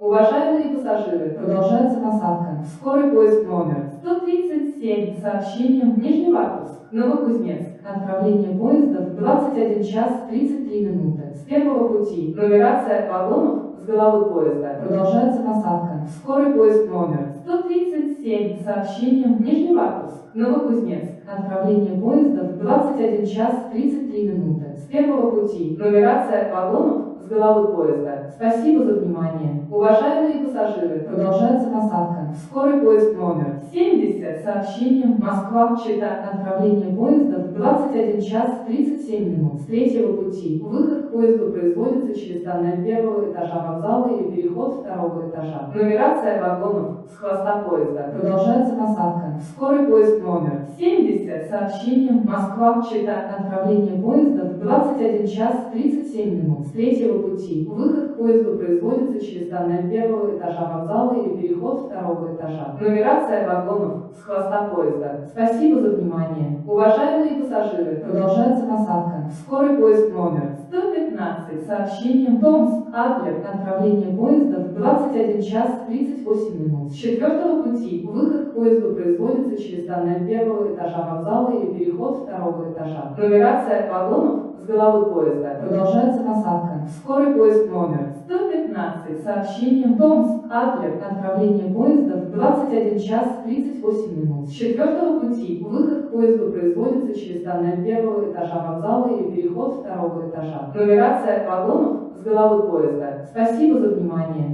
Уважаемые пассажиры, продолжается посадка. Скорый поезд номер 137 с сообщением Нижневартовск, Новокузнецк. Отправление поезда в 21 час 33 минуты. С первого пути. Нумерация вагонов с головы поезда. Продолжается посадка. Скорый поезд номер 137 с сообщением Нижневартовск, Новокузнецк. Отправление поезда в 21 час 33 минуты. С первого пути. Нумерация вагонов с головы поезда. Спасибо за внимание. Уважаемые пассажиры, продолжается посадка. Скорый поезд номер 70 с сообщением Москва-Чита. Отправление поезда в 21 час 37 минут. С третьего пути. Выход к поезду производится через тоннель первого этажа вокзала или переход второго этажа. Нумерация вагонов с хвоста поезда. Продолжается посадка. Скорый поезд номер 70 с сообщением Москва-Чита. Отправление поезда в 21 час 37 минут. С третьего пути. Выход к поезду производится через тоннель первого этажа вокзала или переход второго этажа. Нумерация вагонов с хвоста поезда. Спасибо за внимание. Уважаемые пассажиры, продолжается посадка. Скорый поезд номер 115 с сообщением Томск-Адлер. Отправление поезда в 21 час 38 минут. С четвертого пути. Выход к поезду производится через тоннель первого этажа вокзала или переход второго этажа. Нумерация вагонов с головы поезда. Продолжается посадка. Скорый поезд номер 115 с сообщением Томск-Адлер. Отправление поезда в 21 час 38 минут. С четвертого пути. Выход к поезду производится через тоннель первого этажа вокзала или переход второго этажа. Нумерация вагонов с головы поезда. Спасибо за внимание.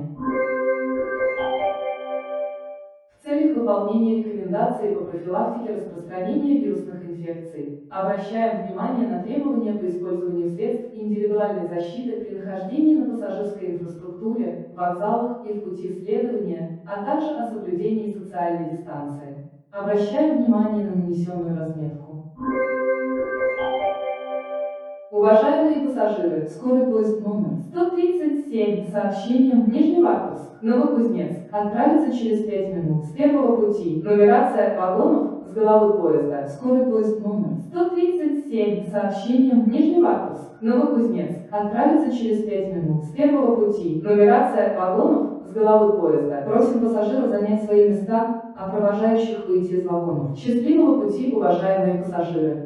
В целях выполнения рекомендаций по профилактике распространения вирусных инфекций обращаем внимание на требования по использованию средств индивидуальной защиты при нахождении на пассажирской инфраструктуре, вокзалах и в пути следования, а также о соблюдении социальной дистанции. Обращаем внимание на нанесенную разметку. Уважаемые пассажиры, скорый поезд номер 137 с сообщением Нижневартовск, Новокузнецк отправится через 5 минут. С первого пути. Нумерация вагонов с головы поезда. Скорый поезд номер 137 с сообщением Нижневартовск, Новокузнецк отправится через 5 минут. С первого пути. Нумерация вагонов с головы поезда. Просим пассажиров занять свои места, а провожающих выйти из вагонов. Счастливого пути, уважаемые пассажиры!